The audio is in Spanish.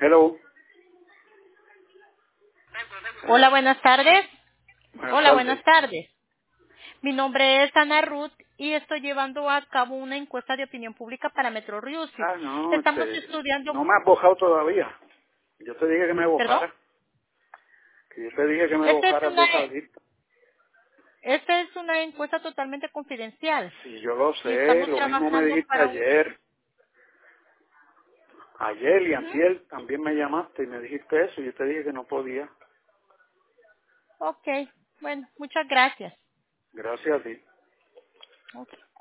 Hello. Hola, buenas tardes. Buenas Hola, tardes. buenas tardes. Mi nombre es Ana Ruth y estoy llevando a cabo una encuesta de opinión pública para Metro Music. Ah, no, Estamos estudiando... no me has bojado todavía. Yo te dije que me ¿Perdón? bojara. Que yo te dije que me Esta es bojaras de una, esa lista. esta es una encuesta totalmente confidencial Sí, yo lo y sé. estamos Lo mismo me trabajando dijiste para un... ayer. Ayer y Ujú. antier también me llamaste y me dijiste eso. Y yo te dije que no podía. Ok, bueno, muchas gracias. Gracias a ti. Ok.